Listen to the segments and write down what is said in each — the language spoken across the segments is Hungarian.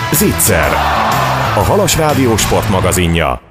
Zicser, a Halas Rádió sportmagazinja.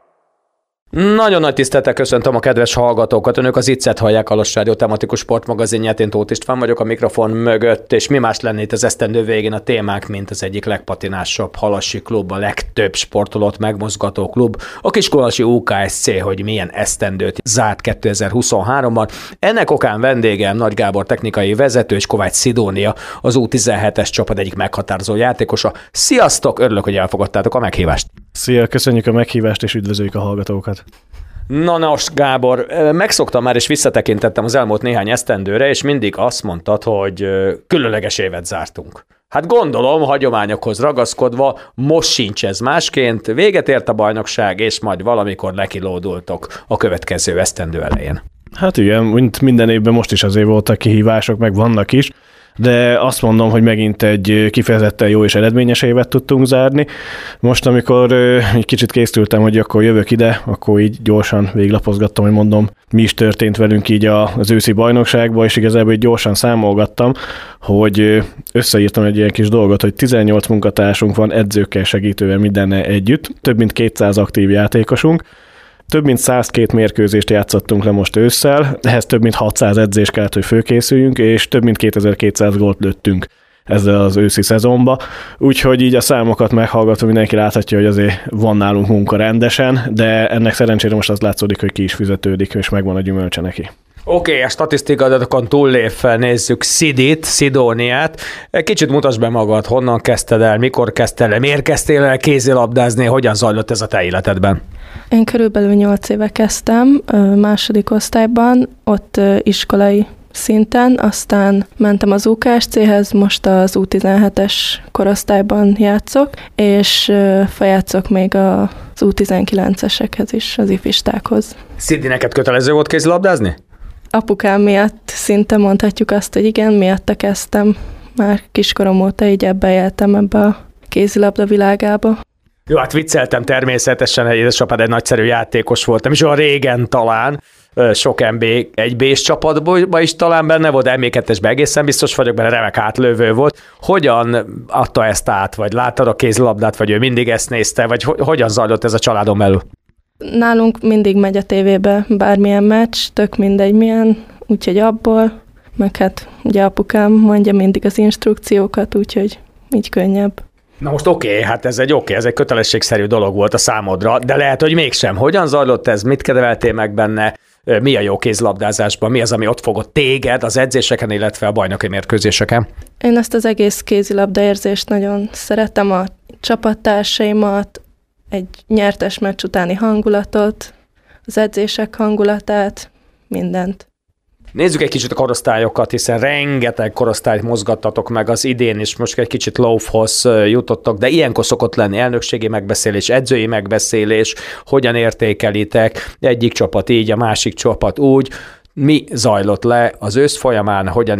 Nagyon nagy tisztelettel köszöntöm a kedves hallgatókat. Önök az Zicsert hallják, a Halas Rádió tematikus sportmagazinját. Én Tóth István vagyok a mikrofon mögött, és mi más lenne itt az esztendő végén a témánk, mint az egyik legpatinásabb halasi klub, a legtöbb sportolót megmozgató klub, a Kiskunhalasi UKSC, hogy milyen esztendőt zárt 2023-ban. Ennek okán vendégem Nagy Gábor technikai vezető és Kovács Szidónia, az U17-es csapat egyik meghatározó játékosa. Sziasztok, örülök, hogy elfogadtátok a meghívást. Szia, köszönjük a meghívást, és üdvözöljük a hallgatókat. Na most, Gábor, megszoktam már, és visszatekintettem az elmúlt néhány esztendőre, és mindig azt mondtad, hogy különleges évet zártunk. Hát gondolom, hagyományokhoz ragaszkodva, most sincs ez másként, véget ért a bajnokság, és majd valamikor lekilódultok a következő esztendő elején. Hát igen, mint minden évben most is azért voltak kihívások, meg vannak is, de azt mondom, hogy megint egy kifejezetten jó és eredményes évet tudtunk zárni. Most, amikor egy kicsit készültem, hogy akkor jövök ide, akkor így gyorsan végiglapozgattam, hogy mondom, mi is történt velünk így az őszi bajnokságban, és igazából így gyorsan számolgattam, hogy összeírtam egy ilyen kis dolgot, hogy 18 munkatársunk van edzőkkel, segítővel, mindennel együtt, több mint 200 aktív játékosunk, több mint 102 mérkőzést játszottunk le most ősszel, ehhez több mint 600 edzés kellett, hogy fölkészüljünk, és több mint 2200 gólt lőttünk ezzel az őszi szezonba. Úgyhogy így a számokat meghallgatva mindenki láthatja, hogy azért van nálunk munka rendesen, de ennek szerencsére most az látszódik, hogy ki is fizetődik, és megvan a gyümölcse neki. Oké, a statisztikai adatokon túllépve nézzük Szidóniát. Kicsit mutasd be magad, honnan kezdted el, mikor kezdtél el, miért kezdtél el kézilabdázni, hogyan zajlott ez a te életedben? Én körülbelül 8 éve kezdtem, második osztályban, ott iskolai szinten, aztán mentem az UKSC-hez, most az U17-es korosztályban játszok, és feljátszok még az U19-esekhez is, az ifistákhoz. Szidi, neked kötelező volt kézilabdázni? Apukám miatt szinte mondhatjuk azt, hogy igen, miatta kezdtem. Már kiskorom óta így éltem ebbe a kézilabda világába. Jó, hát vicceltem természetesen, hogy édesapád egy nagyszerű játékos volt, nem is olyan régen talán, sok NB1B-s csapatban is talán benne volt, de MB2-esben egészen biztos vagyok benne, remek átlövő volt. Hogyan adta ezt át, vagy láttad a kézilabdát, vagy ő mindig ezt nézte, vagy hogyan zajlott ez a családon belül? Nálunk mindig megy a tévébe bármilyen meccs, tök mindegy milyen, úgyhogy abból, meg hát ugye apukám mondja mindig az instrukciókat, úgyhogy így könnyebb. Na most hát ez egy kötelességszerű dolog volt a számodra, de lehet, hogy mégsem. Hogyan zajlott ez, mit kedveltél meg benne, mi a jó kézilabdázásban, mi az, ami ott fogott téged az edzéseken, illetve a bajnoki mérkőzéseken? Én ezt az egész kézilabda érzést nagyon szeretem, a csapattársaimat, egy nyertes meccs utáni hangulatot, az edzések hangulatát, mindent. Nézzük egy kicsit a korosztályokat, hiszen rengeteg korosztályt mozgattatok meg az idén, és most egy kicsit lófhoz jutottak, de ilyenkor szokott lenni elnökségi megbeszélés, edzői megbeszélés, hogyan értékelitek, egyik csapat így, a másik csapat úgy. Mi zajlott le az ősz folyamán, hogyan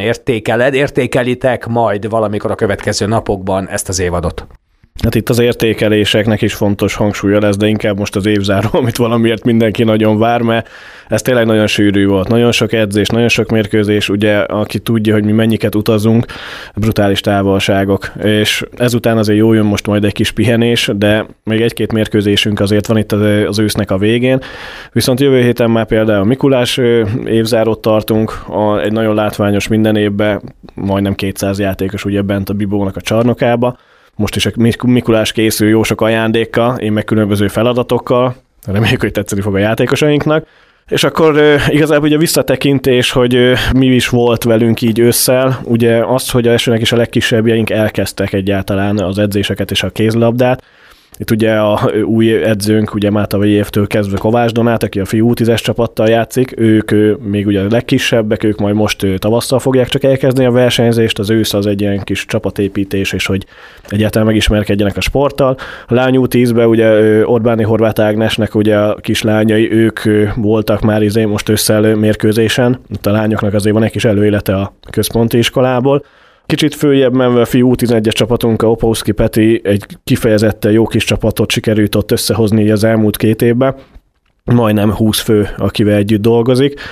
értékelitek majd valamikor a következő napokban ezt az évadot? Hát itt az értékeléseknek is fontos hangsúlya lesz, de inkább most az évzáró, amit valamiért mindenki nagyon vár, mert ez tényleg nagyon sűrű volt. Nagyon sok edzés, nagyon sok mérkőzés, ugye, aki tudja, hogy mi mennyiket utazunk, brutális távolságok, és ezután azért jó jön most majd egy kis pihenés, de még egy-két mérkőzésünk azért van itt az ősznek a végén. Viszont jövő héten már például a Mikulás évzárót tartunk, egy nagyon látványos minden évben, majdnem 200 játékos ugye bent a Bibónak a csarnokába. Most is a Mikulás készül jó sok ajándékkal, én meg különböző feladatokkal, reméljük, hogy tetszeni fog a játékosainknak. És akkor igazából ugye visszatekintés, hogy mi is volt velünk így ősszel, ugye az, hogy a esőnek is a legkisebbjeink elkezdtek egyáltalán az edzéseket és a kézlabdát. Itt ugye a új edzőnk, ugye Mátavai évtől kezdve Kovács Donát, aki a fiú 10-es csapattal játszik, ők még ugye a legkisebbek, ők majd most tavasszal fogják csak elkezdeni a versenyzést, az ősz az egy ilyen kis csapatépítés, és hogy egyáltalán megismerkedjenek a sporttal. A lány U10-ben ugye Orbáni Horváth Ágnesnek ugye a kislányai, ők voltak már most ősszel mérkőzésen, itt a lányoknak azért van egy kis előélete a központi iskolából. Kicsit följebb menve a fiú 11-es csapatunk, a Opowski Peti egy kifejezetten jó kis csapatot sikerült ott összehozni az elmúlt 2 évben. Majdnem 20 fő, akivel együtt dolgozik.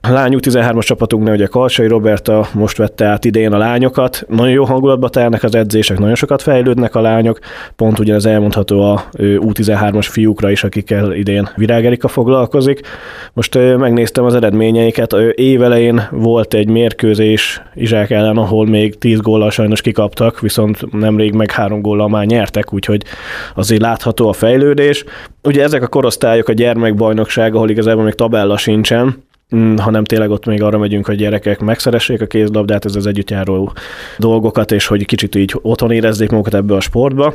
A lány U13-as csapatunknál ugye Kalsai Roberta most vette át idén a lányokat. Nagyon jó hangulatba telnek az edzések, nagyon sokat fejlődnek a lányok. Pont ugyanez elmondható a U13-as fiúkra is, akikkel idén Virág Erika foglalkozik. Most megnéztem az eredményeiket. Évelején volt egy mérkőzés Izsák ellen, ahol még 10 góllal sajnos kikaptak, viszont nemrég meg 3 góllal már nyertek, úgyhogy azért látható a fejlődés. Ugye ezek a korosztályok a gyermekbajnokság, ahol igazából még tabella sincsen, hanem tényleg ott még arra megyünk, hogy gyerekek megszeressék a kézlabdát, ez az együttjáró dolgokat, és hogy kicsit így otthon érezzék magukat ebbe a sportba.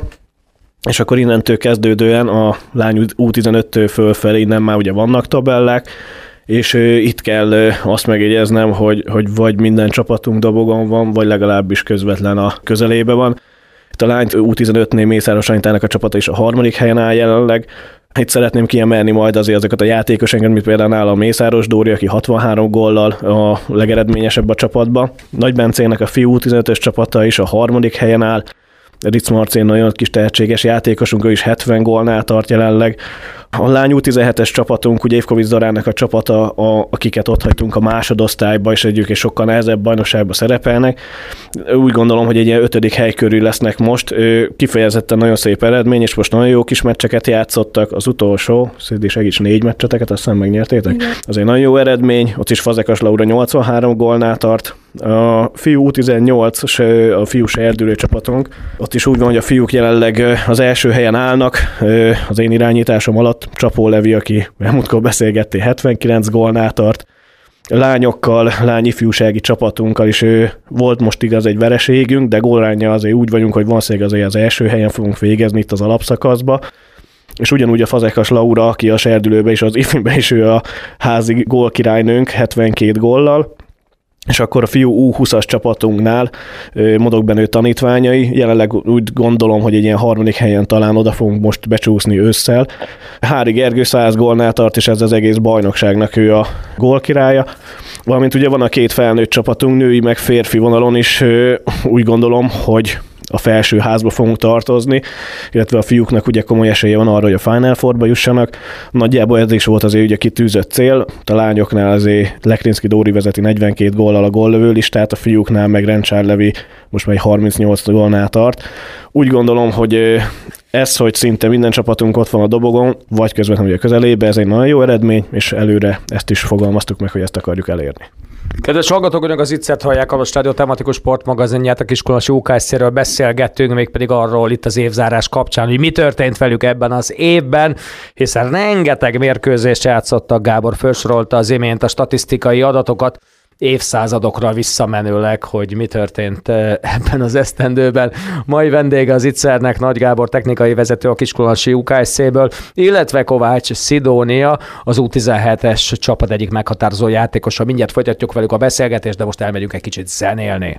És akkor innentől kezdődően a lány U15-től fölfelé innen már ugye vannak tabellák, és itt kell azt megjegyeznem, hogy vagy minden csapatunk dobogon van, vagy legalábbis közvetlen a közelébe van. Itt a lány U15-nél Mészáros Anitának a csapata is a 3. helyen áll jelenleg. Itt szeretném kiemelni majd azért azokat a játékosokat, mint például nála a Mészáros Dóri, aki 63 góllal a legeredményesebb a csapatban. Nagy Bencének a fiú 15-ös csapata is a 3. helyen áll. Ritz Marcén nagyon kis tehetséges játékosunk, ő is 70 gólnál tart jelenleg. A lány U17-es csapatunk, ugye Évkovics Darának a csapata, akiket ott hagytunk a másodosztályba, és egyébként sokkal nehezebb bajnokságba szerepelnek. Úgy gondolom, hogy egy ilyen 5. hely körül lesznek most. Kifejezetten nagyon szép eredmény, és most nagyon jó kis meccseket játszottak. Az utolsó, segíts 4 meccseteket, azt hiszem megnyertétek. Igen. Az egy nagyon jó eredmény, ott is Fazekas Laura 83 gólnál tart. A fiú U18, a fiú serdülő csapatunk, ott is úgy van, hogy a fiúk jelenleg az első helyen állnak, az én irányításom alatt. Csapó Levi, aki múltkor beszélgettél, 79 gólnál tart. Lányokkal, lány ifjúsági csapatunkkal is volt most igaz egy vereségünk, de gólránnyal azért úgy vagyunk, hogy valószínűleg azért az első helyen fogunk végezni itt az alapszakaszba. És ugyanúgy a Fazekas Laura, aki a serdülőbe és az ifibe is ő a házi gólkirálynőnk 72 góllal. És akkor a fiú U20-as csapatunknál Modogbenő tanítványai, jelenleg úgy gondolom, hogy egy ilyen 3. helyen talán oda fogunk most becsúszni ősszel. Hári Gergő 100 gólnál tart, és ez az egész bajnokságnak ő a gólkirálya. Valamint ugye van a 2 felnőtt csapatunk, női meg férfi vonalon is, úgy gondolom, hogy a felső házba fogunk tartozni, illetve a fiúknak ugye komoly esélye van arra, hogy a Final Fourba jussanak. Nagyjából ez is volt azért ugye kitűzött cél. A lányoknál azért Lekrinszki Dóri vezeti 42 góllal a góllövő listát, a fiúknál meg Rencsár Levi most már 38 gólnál tart. Úgy gondolom, hogy ez, hogy szinte minden csapatunk ott van a dobogon, vagy közvetlenül a közelébe, ez egy nagyon jó eredmény, és előre ezt is fogalmaztuk meg, hogy ezt akarjuk elérni. Kedves hallgatók, önök az Itzert hallják, a Rádió tematikus sportmagazinját, a Kiskolasi UKSZ-ről beszélgettünk, mégpedig arról itt az évzárás kapcsán, hogy mi történt velük ebben az évben, hiszen rengeteg mérkőzést játszottak, Gábor felsorolta az imént a statisztikai adatokat, évszázadokra visszamenőleg, hogy mi történt ebben az esztendőben. Mai vendége az Itzernek Nagy Gábor technikai vezető a Kiskolasi UKSZ-ből, illetve Kovács Szidónia, az U17-es csapat egyik meghatározó játékosa. Mindjárt folytatjuk velük a beszélgetést, de most elmegyünk egy kicsit zenélni.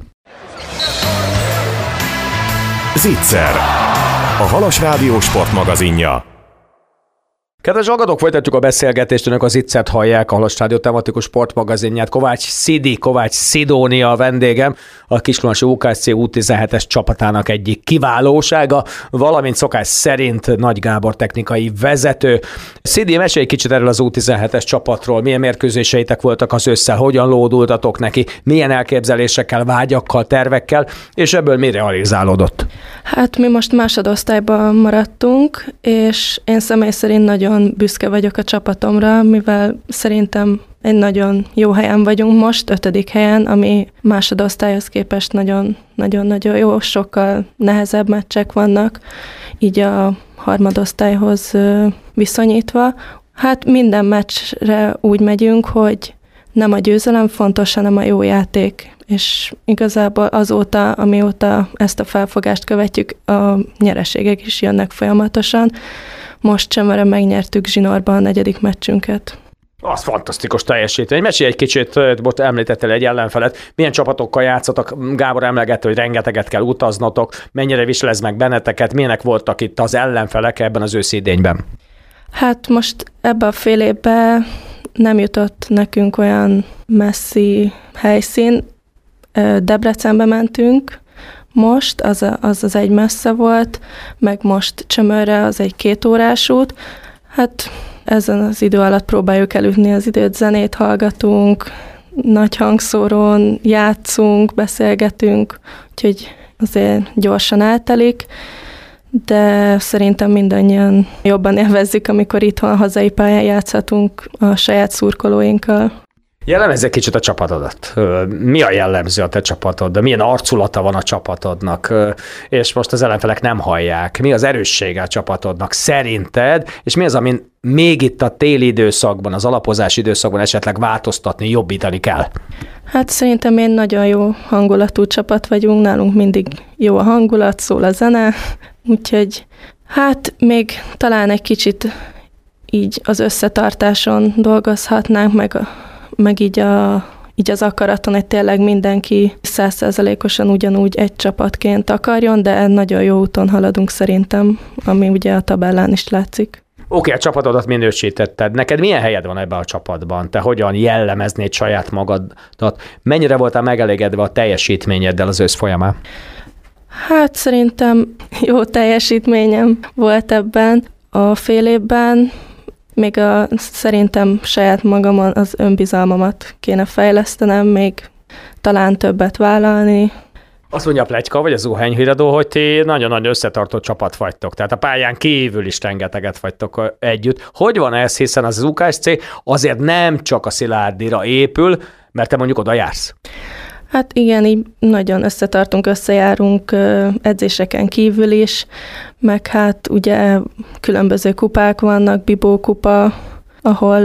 Zicser, a Halas Rádió sportmagazinja. Kedves hallgatók, folytatjuk a beszélgetést, önök az Itzert hallják, a Halas Rádió tematikus sportmagazinját. Kovács Szidónia a vendégem, a Kiskolasi UKSZ U17-es csapatának egyik kiválósága, valamint szokás szerint Nagy Gábor technikai vezető. Szidi, mesélj kicsit erről az U17-es csapatról, milyen mérkőzéseitek voltak az ősszel, hogyan lódultatok neki, milyen elképzelésekkel, vágyakkal, tervekkel, és ebből mi realizálódott? Hát mi most másodosztályban maradtunk, és én személy szerint nagyon büszke vagyok a csapatomra, mivel szerintem egy nagyon jó helyen vagyunk most, 5. helyen, ami másodosztályhoz képest nagyon-nagyon jó, sokkal nehezebb meccsek vannak, így a harmadosztályhoz viszonyítva. Hát minden meccsre úgy megyünk, hogy nem a győzelem fontos, hanem a jó játék. És igazából azóta, amióta ezt a felfogást követjük, a nyereségek is jönnek folyamatosan. Most sem megnyertük zsinórban a 4. meccsünket. Az fantasztikus teljesítmény. Mesélj egy kicsit, most említettél egy ellenfelet, milyen csapatokkal játszotok? Gábor emlegette, hogy rengeteget kell utaznotok, mennyire viselez meg benneteket, milyenek voltak itt az ellenfelek ebben az őszi idényben? Hát most ebben a fél évben nem jutott nekünk olyan messzi helyszín. Debrecenbe mentünk most, az egy messze volt, meg most Csömörre, az egy 2 órás út. Hát ezen az idő alatt próbáljuk elütni az időt, zenét hallgatunk, nagy hangszórón játszunk, beszélgetünk, úgyhogy azért gyorsan eltelik, de szerintem mindannyian jobban élvezzük, amikor itthon a hazai pályán játszhatunk a saját szurkolóinkkal. Jellemezz egy kicsit a csapatodat. Mi a jellemző a te csapatod? De milyen arculata van a csapatodnak? És most az ellenfelek nem hallják. Mi az erőssége a csapatodnak szerinted? És mi az, amin még itt a téli időszakban, az alapozási időszakban esetleg változtatni, jobbítani kell? Hát szerintem én nagyon jó hangulatú csapat vagyunk, nálunk mindig jó a hangulat, szól a zene, úgyhogy hát még talán egy kicsit így az összetartáson dolgozhatnánk, meg így az akaraton, hogy tényleg mindenki 100%-osan ugyanúgy egy csapatként akarjon, de nagyon jó úton haladunk szerintem, ami ugye a tabellán is látszik. Oké, a csapatodat minősítetted. Neked milyen helyed van ebben a csapatban? Te hogyan jellemeznéd saját magadat? Mennyire voltál megelégedve a teljesítményeddel az ősz folyamán? Hát szerintem jó teljesítményem volt ebben a fél évben. Még szerintem saját magamon az önbizalmamat kéne fejlesztenem, még talán többet vállalni. Azt mondja a pletyka, vagy a zuhányhíradó, hogy ti nagyon-nagyon összetartó csapat vagytok. Tehát a pályán kívül is rengeteget vagytok együtt. Hogy van ez, hiszen az UKSC azért nem csak a Szilárdira épül, mert te mondjuk oda jársz? Hát igen, így nagyon összetartunk, összejárunk edzéseken kívül is, meg hát ugye különböző kupák vannak, Bibó kupa, ahol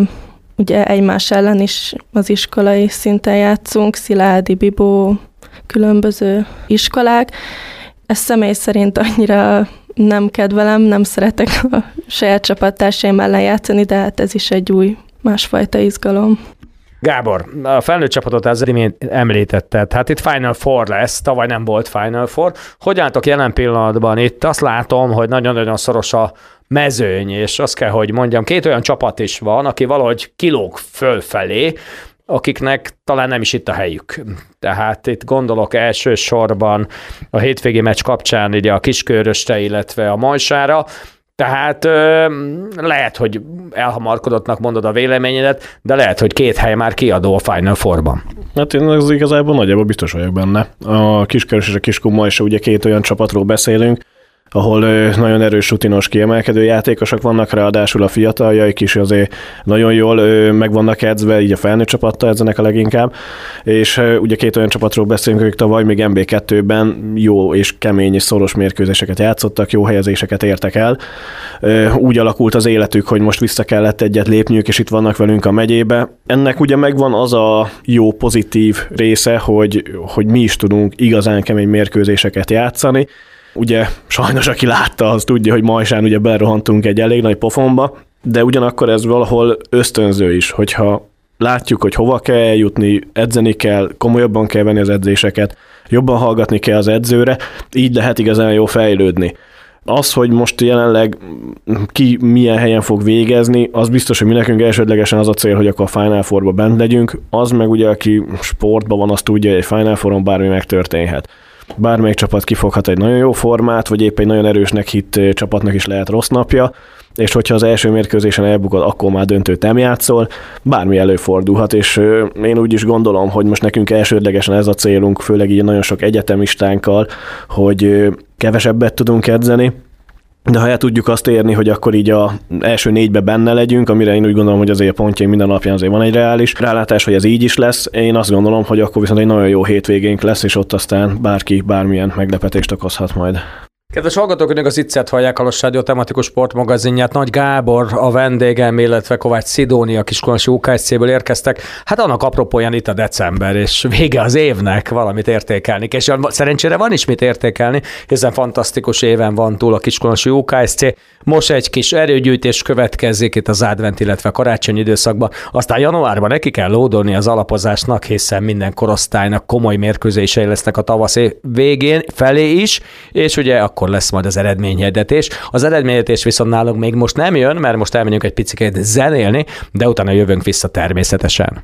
ugye egymás ellen is az iskolai szinten játszunk, Szilárdi, Bibó, különböző iskolák. Ezt személy szerint annyira nem kedvelem, nem szeretek a saját csapattársaim ellen játszani, de hát ez is egy új, másfajta izgalom. Gábor, a felnőtt csapatot az imént említetted, hát itt Final Four lesz, tavaly nem volt Final Four. Hogy álltok jelen pillanatban itt? Azt látom, hogy nagyon-nagyon szoros a mezőny, és azt kell, hogy mondjam, két olyan csapat is van, aki valahogy kilóg fölfelé, akiknek talán nem is itt a helyük. Tehát itt gondolok elsősorban a hétvégi meccs kapcsán ugye a Kiskörösre, illetve a Majsára. Tehát lehet, hogy elhamarkodottnak mondod a véleményedet, de lehet, hogy két hely már kiadó a Final Four-ban. Hát én az igazából nagyjából biztos vagyok benne. A Kiskörös és a Kiskun Majsa, ugye két olyan csapatról beszélünk, ahol nagyon erős, rutinos, kiemelkedő játékosok vannak, ráadásul a fiataljaik is azért nagyon jól meg vannak edzve, így a felnőtt csapattal edzenek a leginkább, és ugye két olyan csapatról beszélünk, akik tavaly még MB2-ben jó és kemény és szoros mérkőzéseket játszottak, jó helyezéseket értek el. Úgy alakult az életük, hogy most vissza kellett egyet lépniük, és itt vannak velünk a megyébe. Ennek ugye megvan az a jó, pozitív része, hogy mi is tudunk igazán kemény mérkőzéseket játszani. Ugye sajnos aki látta, az tudja, hogy Majsán ugye berohantunk egy elég nagy pofonba, de ugyanakkor ez valahol ösztönző is, hogyha látjuk, hogy hova kell eljutni, edzeni kell, komolyabban kell venni az edzéseket, jobban hallgatni kell az edzőre, így lehet igazán jó fejlődni. Az, hogy most jelenleg ki milyen helyen fog végezni, az biztos, hogy mi nekünk elsődlegesen az a cél, hogy akkor a Final Four-ba bent legyünk, az meg ugye, aki sportban van, az tudja, hogy egy Final Four-on bármi megtörténhet. Bármelyik csapat kifoghat egy nagyon jó formát, vagy épp egy nagyon erősnek hitt csapatnak is lehet rossz napja, és hogyha az első mérkőzésen elbukod, akkor már döntőt nem játszol, bármi előfordulhat, és én úgy is gondolom, hogy most nekünk elsődlegesen ez a célunk, főleg így nagyon sok egyetemistánkkal, hogy kevesebbet tudunk edzeni, de ha el tudjuk azt érni, hogy akkor így az első négybe benne legyünk, amire én úgy gondolom, hogy azért a pontjaink minden napján azért van egy reális rálátás, hogy ez így is lesz, én azt gondolom, hogy akkor viszont egy nagyon jó hétvégénk lesz, és ott aztán bárki bármilyen meglepetést okozhat majd. Kedves hallgatók, önök az Itzert hallják, a Halos Rádió tematikus sportmagazinját. Nagy Gábor a vendégem, illetve Kovács Szidónia Kiskunhalási UKSC-ből érkeztek. Hát annak apropóján itt a december, és vége az évnek, valamit értékelni. És szerencsére van is mit értékelni, hiszen fantasztikus éven van túl a Kiskunhalási UKSC. Most egy kis erőgyűjtés következik itt az advent, illetve karácsonyi időszakban. Aztán januárban neki kell lódolni az alapozásnak, hiszen minden korosztálynak komoly mérkőzései lesznek a tavasz végén felé is, és ugye akkor lesz majd az eredményhirdetés. Az eredményhirdetés viszont nálunk még most nem jön, mert most elmegyünk egy picit zenélni, de utána jövünk vissza természetesen.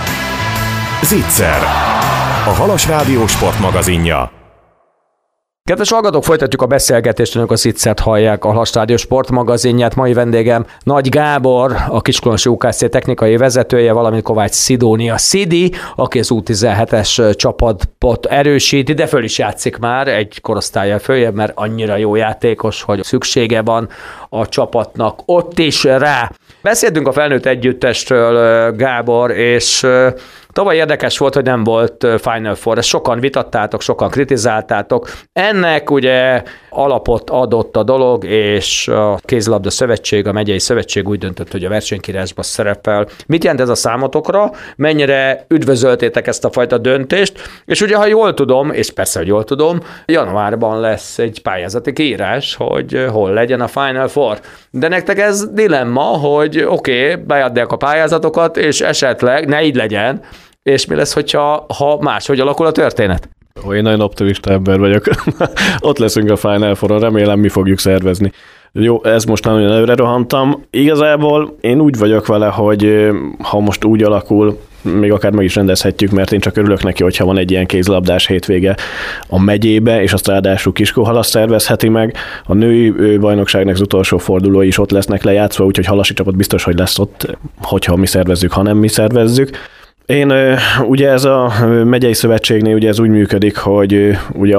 Zicser, a Halos Rádió sportmagazinja. Kedves hallgatók, folytatjuk a beszélgetést, önök a Zitzert hallják, a Halas Rádió sportmagazinját. Mai vendégem Nagy Gábor, a Kiskunhalási UKC technikai vezetője, valamint Kovács Szidónia Szidi, aki az U17-es csapatot erősíti, de föl is játszik már egy korosztállyal följebb, mert annyira jó játékos, hogy szüksége van a csapatnak ott is rá. Beszéltünk a felnőtt együttesről, Gábor, és tavaly érdekes volt, hogy nem volt Final Four. Ezt sokan vitattátok, sokan kritizáltátok. Ennek ugye alapot adott a dolog, és a Kézilabda Szövetség, a Megyei Szövetség úgy döntött, hogy a versenykírásban szerepel. Mit jelent ez a számotokra? Mennyire üdvözöltétek ezt a fajta döntést? És ugye, ha jól tudom, és persze, hogy jól tudom, januárban lesz egy pályázati kiírás, hogy hol legyen a Final Four. De nektek ez dilemma, hogy oké, beadják a pályázatokat, és esetleg ne így legyen, és mi lesz, ha máshogy alakul a történet? Én nagyon optimista ember vagyok. Ott leszünk a Final Four-on, remélem mi fogjuk szervezni. Jó, ez most nagyon előre rohantam. Igazából én úgy vagyok vele, hogy ha most úgy alakul, még akár meg is rendezhetjük, mert én csak örülök neki, hogyha van egy ilyen kézilabdás hétvége a megyébe, és azt ráadásul Kiskunhalas szervezheti meg. A női bajnokságnak az utolsó fordulói is ott lesznek lejátszva, úgyhogy halasi csapat biztos, hogy lesz ott, hogyha mi szervezzük, ha nem mi szervezzük. Én ugye ez a megyei szövetségnél ugye ez úgy működik, hogy ugye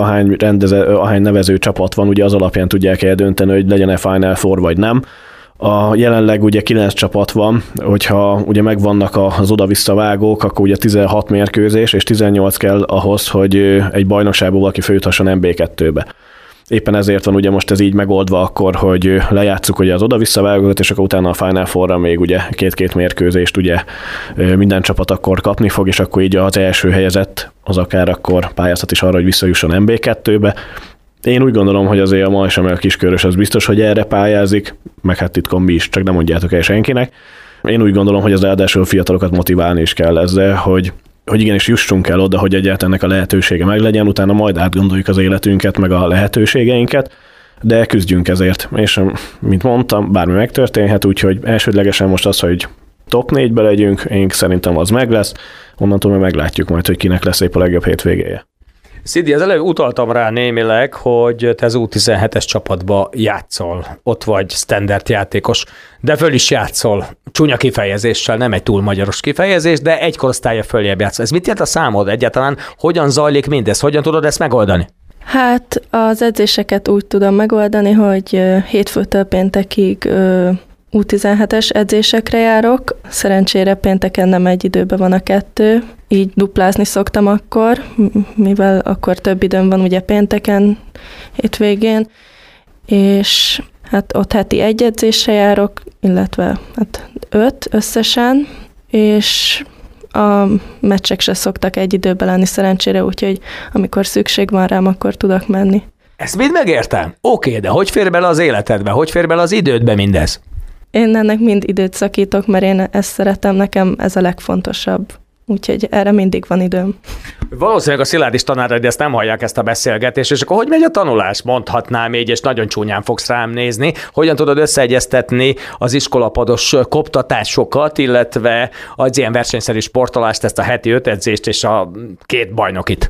ahány nevező csapat van, ugye az alapján tudják eldönteni, hogy legyen-e Final Four vagy nem. Jelenleg ugye 9 csapat van, hogyha ugye megvannak az oda-vissza vágók, akkor ugye 16 mérkőzés, és 18 kell ahhoz, hogy egy bajnokságból valaki feljuthasson NB2-be. Éppen ezért van ugye most ez így megoldva akkor, hogy lejátszuk ugye az oda-vissza vágókat, és akkor utána a Final Four-ra még ugye két mérkőzést ugye minden csapat akkor kapni fog, és akkor így az első helyezett az akár akkor pályázhat is arra, hogy visszajusson NB2-be. Én úgy gondolom, hogy azért a Majsa meg a Kiskörös az biztos, hogy erre pályázik, meg hát titkon mi is, csak nem mondjátok el senkinek. Én úgy gondolom, hogy az ráadásul fiatalokat motiválni is kell ezzel, hogy igenis jussunk el oda, hogy egyáltalán ennek a lehetősége meglegyen, utána majd átgondoljuk az életünket, meg a lehetőségeinket, de küzdjünk ezért. És mint mondtam, bármi megtörténhet, úgyhogy elsődlegesen most az, hogy top 4-be legyünk, én szerintem az meg lesz, onnantól meg meglátjuk majd, hogy kinek lesz épp a legjobb hétvégéje. Szidi, az előbb utaltam rá némileg, hogy te az U17-es csapatba játszol, ott vagy standard játékos, de föl is játszol, csúnya kifejezéssel, nem egy túl magyaros kifejezés, de egy korosztálya följebb játszol. Ez mit jelent a számod egyáltalán? Hogyan zajlik mindez? Hogyan tudod ezt megoldani? Hát az edzéseket úgy tudom megoldani, hogy hétfőtől péntekig U17-es edzésekre járok. Szerencsére pénteken nem egy időben van a kettő, így duplázni szoktam akkor, mivel akkor több időm van ugye pénteken, hétvégén, és hát ott heti egy edzésre járok, illetve hát 5 összesen, és a meccsek se szoktak egy időben lenni szerencsére, úgyhogy amikor szükség van rám, akkor tudok menni. Ezt mind megértem? Oké, de hogy fér bele az életedbe? Hogy fér bele az idődbe mindez? Én ennek mind időt szakítok, mert én ezt szeretem, nekem ez a legfontosabb. Úgyhogy erre mindig van időm. Valószínűleg a Szilárdis tanáraid ezt nem hallják, ezt a beszélgetést, és akkor hogy megy a tanulás? Mondhatnám így, és nagyon csúnyán fogsz rám nézni. Hogyan tudod összeegyeztetni az iskolapados koptatásokat, illetve az ilyen versenyszerű sportolást, ezt a heti 5 edzést és a 2 bajnokit?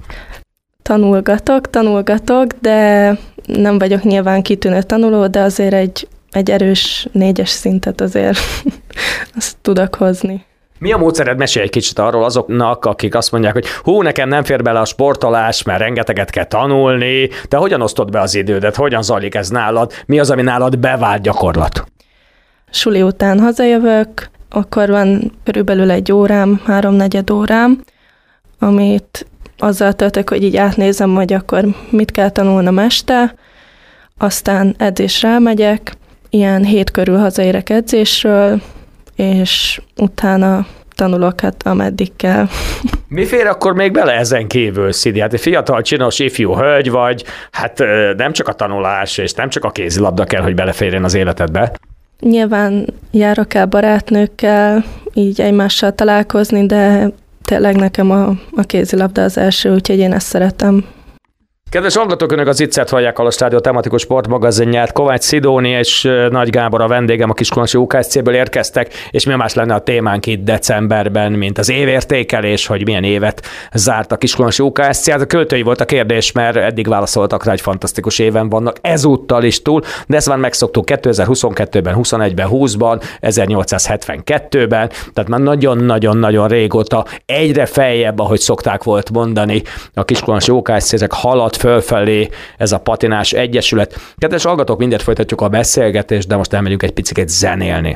Tanulgatok, de nem vagyok nyilván kitűnő tanuló, de azért egy erős 4-es szintet azért azt tudok hozni. Mi a módszered? Mesélj egy kicsit arról azoknak, akik azt mondják, hogy nekem nem fér bele a sportolás, mert rengeteget kell tanulni. Te hogyan osztod be az idődet? Hogyan zajlik ez nálad? Mi az, ami nálad bevált gyakorlat? Suli után hazajövök, akkor van körülbelül 1 órám, 3-4 órám, amit azzal töltök, hogy így átnézem, hogy akkor mit kell tanulnom este, aztán edzésre elmegyek, ilyen 7 körül hazaérek edzésről, és utána tanulok, hát ameddig kell. Mi fér akkor még bele ezen kívül, Szidi? Hát egy fiatal, csinos, ifjú hölgy vagy, hát nem csak a tanulás, és nem csak a kézilabda kell, hogy beleférjen az életedbe. Nyilván járok el barátnőkkel, így egymással találkozni, de tényleg nekem a kézilabda az első, úgyhogy én ezt szeretem. Kedves hallgatók, önök az Iccet hallják, a Rádió tematikus sportmagazinját. Kovács Szidónia és Nagy Gábor, a vendégem, a Kiskunhalási UKSC-ből érkeztek, és mi más lenne a témánk itt decemberben, mint az évértékelés, hogy milyen évet zárt a Kiskunhalási UKSC. Hát a költői volt a kérdés, mert eddig válaszoltak rá, egy fantasztikus éven vannak, ezúttal is túl, de ezt már megszoktuk 2022-ben, 21-ben, 20-ban, 1872-ben, tehát már nagyon-nagyon-nagyon régóta egyre feljebb, ahogy szokták volt mondani, a Kiskunhalási UKSC, ezek halad fölfelé ez a patinás egyesület. Kedves hallgatók, mindent folytatjuk a beszélgetést, de most elmegyünk egy picit zenélni.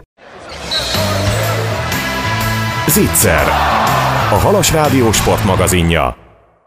Zicser, a Halas Rádió sportmagazinja.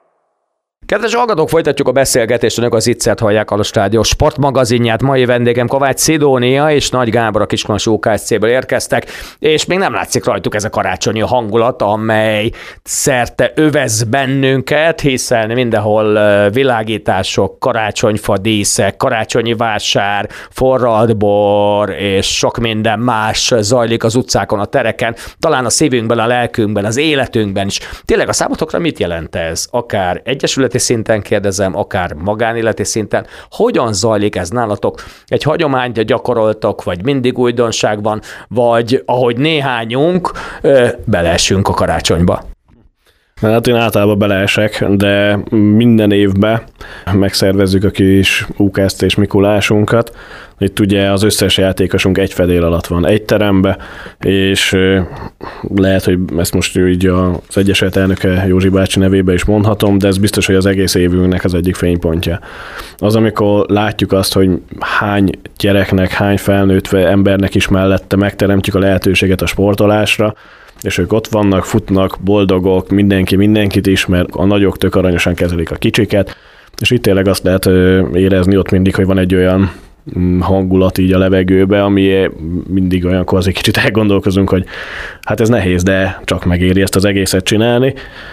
Kedves hallgatók, folytatjuk a beszélgetést, önök az Iccet hallják, a Halas Rádió sportmagazinját. Mai vendégem Kovács Szidónia és Nagy Gábor, a Kiskunhalási UKSC-ből érkeztek, és még nem látszik rajtuk ez a karácsonyi hangulat, amely szerte övez bennünket, hiszen mindenhol világítások, karácsonyfa díszek, karácsonyi vásár, forralt bor és sok minden más zajlik az utcákon, a tereken, talán a szívünkben, a lelkünkben, az életünkben is. Tényleg a számotokra mit jelent ez? Akár egyesületi szinten kérdezem, akár magánéleti szinten. Hogyan zajlik ez nálatok? Egy hagyományt gyakoroltok, vagy mindig újdonság van, vagy ahogy néhányunk, beleesünk a karácsonyba? Hát én általában beleesek, de minden évben megszervezzük a kis UKSC-s Mikulásunkat. Itt ugye az összes játékosunk egy fedél alatt van, egy terembe, és lehet, hogy ezt most így az Egyesület elnöke Józsi bácsi nevébe is mondhatom, de ez biztos, hogy az egész évünknek az egyik fénypontja. Az, amikor látjuk azt, hogy hány gyereknek, hány felnőtt embernek is mellette megteremtjük a lehetőséget a sportolásra, és ők ott vannak, futnak, boldogok, mindenki mindenkit ismer, a nagyok tök aranyosan kezelik a kicsiket, és itt tényleg azt lehet érezni ott mindig, hogy van egy olyan hangulat így a levegőbe, ami mindig olyankor azért kicsit elgondolkozunk, hogy hát ez nehéz, de csak megéri ezt az egészet csinálni.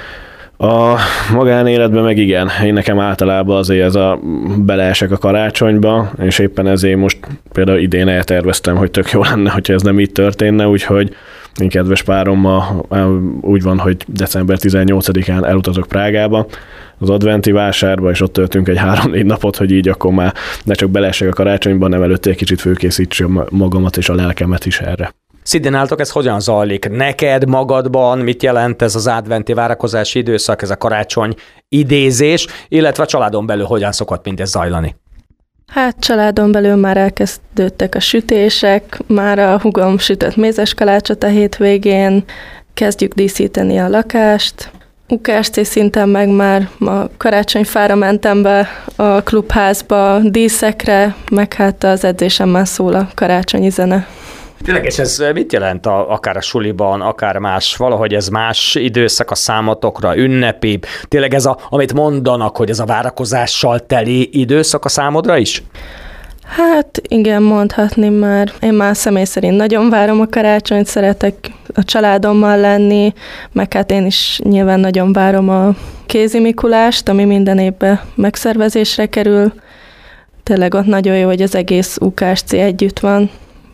A magánéletben meg igen, én nekem általában azért ez a beleesek a karácsonyba, és éppen ezért most például idén elterveztem, hogy tök jó lenne, hogyha ez nem így történne, úgyhogy én kedves párommal úgy van, hogy december 18-án elutazok Prágába, az adventi vásárba, és ott töltünk egy 3-4 napot, hogy így akkor már ne csak beleesek a karácsonyban, nem előtte egy kicsit fölkészítsem magamat és a lelkemet is erre. Szidén nálatok ez hogyan zajlik? Neked magadban mit jelent ez az adventi várakozási időszak, ez a karácsony idézés, illetve a családon belül hogyan szokott mindez zajlani? Hát családon belül már elkezdődtek a sütések, már a húgom sütött mézes kalácsot a hétvégén, kezdjük díszíteni a lakást. UKSC szinten meg már a karácsonyfára mentem be a klubházba, díszekre, meg hát az edzésen már szól a karácsonyi zene. Tényleg, és ez mit jelent akár a suliban, akár más, valahogy ez más időszak a számotokra, ünnepi, tényleg ez amit mondanak, hogy ez a várakozással teli időszak a számodra is? Hát igen, mondhatni már. Én már személy szerint nagyon várom a karácsonyt, szeretek a családommal lenni, meg hát én is nyilván nagyon várom a kézi Mikulást, ami minden évben megszervezésre kerül. Tényleg ott nagyon jó, hogy az egész UKSC együtt van,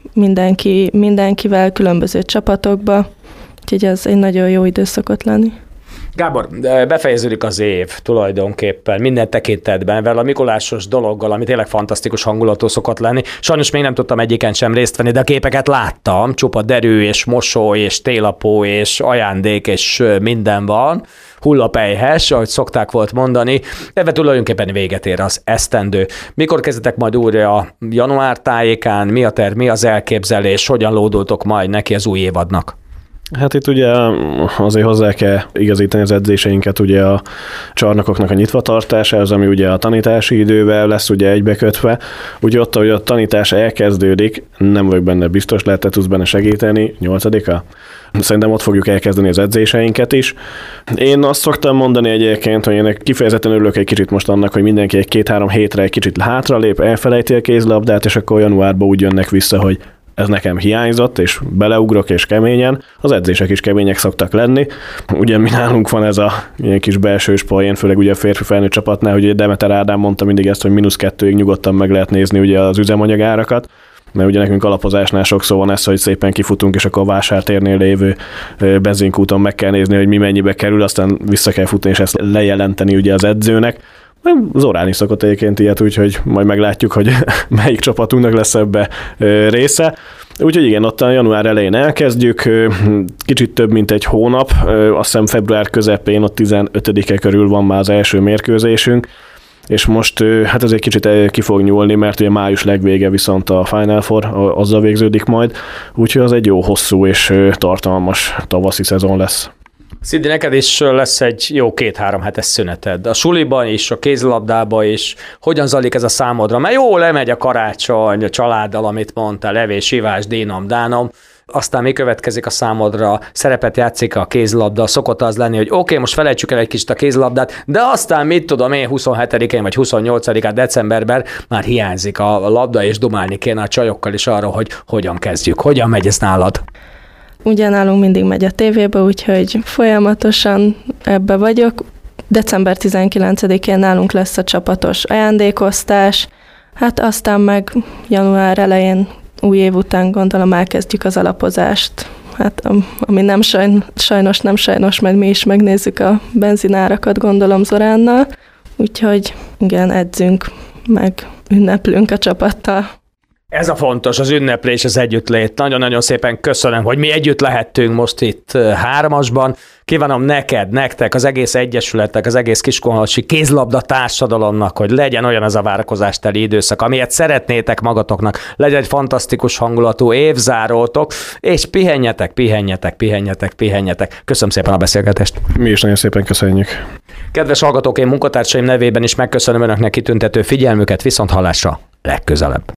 mindenkivel, különböző csapatokba, úgyhogy ez egy nagyon jó idő szokott lenni. Gábor, befejeződik az év tulajdonképpen minden tekintetben, vele a mikulásos dologgal, ami tényleg fantasztikus hangulatú szokott lenni. Sajnos még nem tudtam egyiken sem részt venni, de a képeket láttam, csupa derű és mosoly és télapó és ajándék és minden van, hullapelyhes, ahogy szokták volt mondani. Ebben tulajdonképpen véget ér az esztendő. Mikor kezdetek majd újra január tájékán, mi a terv, mi az elképzelés, hogyan lódultok majd neki az új évadnak? Hát itt ugye azért hozzá kell igazítani az edzéseinket ugye a csarnokoknak a nyitvatartásához, ami ugye a tanítási idővel lesz ugye egybekötve. Ugye ott, hogy a tanítás elkezdődik, nem vagyok benne biztos, lehet, te tudsz benne segíteni, 8-a? Szerintem ott fogjuk elkezdeni az edzéseinket is. Én azt szoktam mondani egyébként, hogy én kifejezetten örülök egy kicsit most annak, hogy mindenki egy 2-3 hétre egy kicsit hátralép, elfelejti a kézlabdát, és akkor januárban úgy jönnek vissza, hogy ez nekem hiányzott, és beleugrok, és keményen. Az edzések is kemények szoktak lenni. Ugye mi nálunk van ez a ilyen kis belsős poén, főleg ugye a férfi felnőtt csapatnál, hogy Demeter Ádám mondta mindig ezt, hogy -2-ig nyugodtan meg lehet nézni ugye az üzemanyagárakat. Mert ugye nekünk alapozásnál sokszor van ez, hogy szépen kifutunk, és akkor a vásártérnél lévő benzinkúton meg kell nézni, hogy mi mennyibe kerül, aztán vissza kell futni, és ezt lejelenteni ugye az edzőnek. Zorán is szokott egyébként ilyet, úgyhogy majd meglátjuk, hogy melyik csapatunknak lesz ebbe része. Úgyhogy igen, ott a január elején elkezdjük, kicsit több mint egy hónap, azt hiszem február közepén, ott 15-e körül van már az első mérkőzésünk, és most hát ez egy kicsit ki fog nyúlni, mert ugye május legvége viszont a Final Four, azzal végződik majd, úgyhogy az egy jó hosszú és tartalmas tavaszi szezon lesz. Szidi, neked is lesz egy jó 2-3 hetes szüneted. A suliban is, a kézilabdában is. Hogyan zajlik ez a számodra? Mert jó, lemegy a karácsony, a családdal, amit mondtál, levés, ivás, dínom, dánom. Aztán mi következik a számodra? Szerepet játszik a kézilabda? Szokott az lenni, hogy oké, most felejtsük el egy kicsit a kézilabdát, de aztán mit tudom én 27-én vagy 28-án decemberben már hiányzik a labda, és dumálni kéne a csajokkal is arra, hogy hogyan kezdjük. Hogyan megy ez nálad? Ugye nálunk mindig megy a tévébe, úgyhogy folyamatosan ebbe vagyok. December 19-én nálunk lesz a csapatos ajándékosztás, hát aztán meg január elején, új év után gondolom elkezdjük az alapozást. Hát ami nem sajnos, mert mi is megnézzük a benzinárakat, gondolom Zoránnal. Úgyhogy igen, edzünk, meg ünneplünk a csapattal. Ez a fontos, az ünneplés, az együttlét. Nagyon-nagyon szépen köszönöm, hogy mi együtt lehettünk most itt hármasban. Kívánom nektek, az egész egyesületnek, az egész kiskunhalasi kézlabda társadalomnak, hogy legyen olyan ez a várakozásteli időszak, amilyet szeretnétek magatoknak. Legyen egy fantasztikus hangulatú évzárótok, és pihenjetek. Köszönöm szépen a beszélgetést. Mi is nagyon szépen köszönjük. Kedves hallgatók, én munkatársaim nevében is megköszönöm önöknek kitüntető figyelmüket, viszont hallásra legközelebb.